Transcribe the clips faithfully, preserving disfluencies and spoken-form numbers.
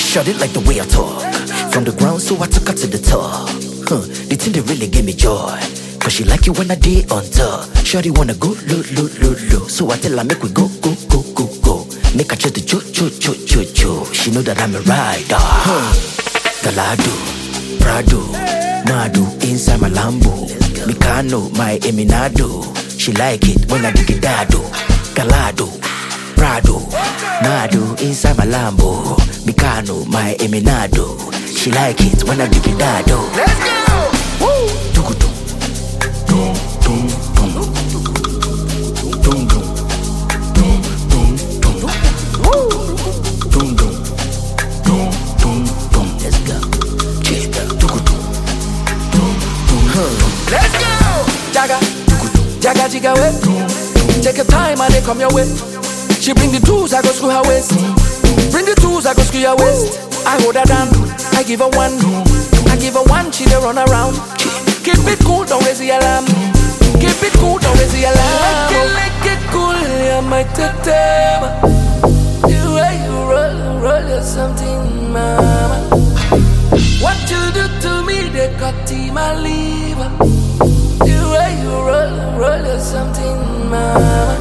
Shot it like the way I talk. From the ground, so I took her to the top. Huh, the thing that really gave me joy. Cause she like it when I did on top. Shorty wanna go, lo, lo, lo, lo. So I tell her, make we go, go, go, go, go. Make her just the cho, cho, cho, cho, cho. She know that I'm a rider. Huh. Galado, Prado, Madu, inside my Lambo. Mikano, my Eminado. She like it when I dig it dado. Galado, Prado, Madu, inside my Lambo. Mikano, my Eminado. She like it when I dig it dado. Let's go! Woo! Dugudu. Dum, dum, dum. Dum, dum. Dum, dum, dum. Woo! Dum, dum. Dum, dum, dum. Let's go. Check. Dugudu. Dum, dum, huh. Let's go! Jaga, Jaga, Jiga, way. Take your time and they come your way. She bring the tools, I go screw her waist. Bring the tools, I go screw your waist. I hold her down, I give her one. I give her one, she dey run around. Keep it cool, don't raise the alarm. Keep it cool, don't raise the alarm. Make it, make it cool, yeah, my tetema. The way you roll, roll is something, mama. What you do to me, they cut in my liver. The way you roll, roll is something, mama.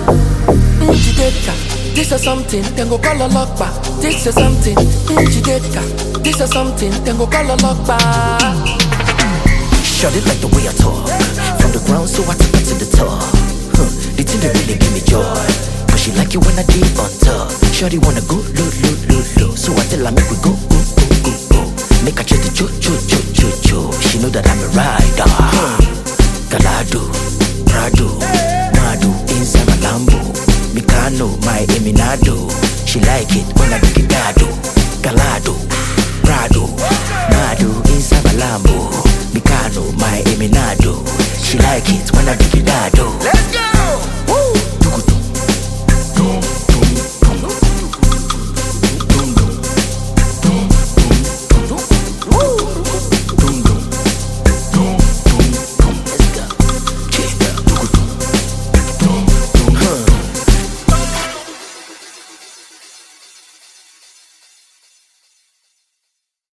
Mm, this is something, then go call a lock back. This is something, mm, this is something, then go call a lock back. Shot it like the way I talk. From the ground, so I took her to the top. Huh, the thing that really gave me joy. Cause she like it when I did on top. Shorty wanna go, lo, lo, lo, lo. So I tell her, make we go, go, go, go, go. Make her check the cho, cho, cho, cho, cho. She know that I'm a rider. Huh. Galado, Prado, Madu, inside my Lambo. Mikano, my Eminado. She like it when I dig it dado. Galado, Prado, Madu, inside my Lambo. Mikano, my Eminado. She like it when I dig it dado. Let's go!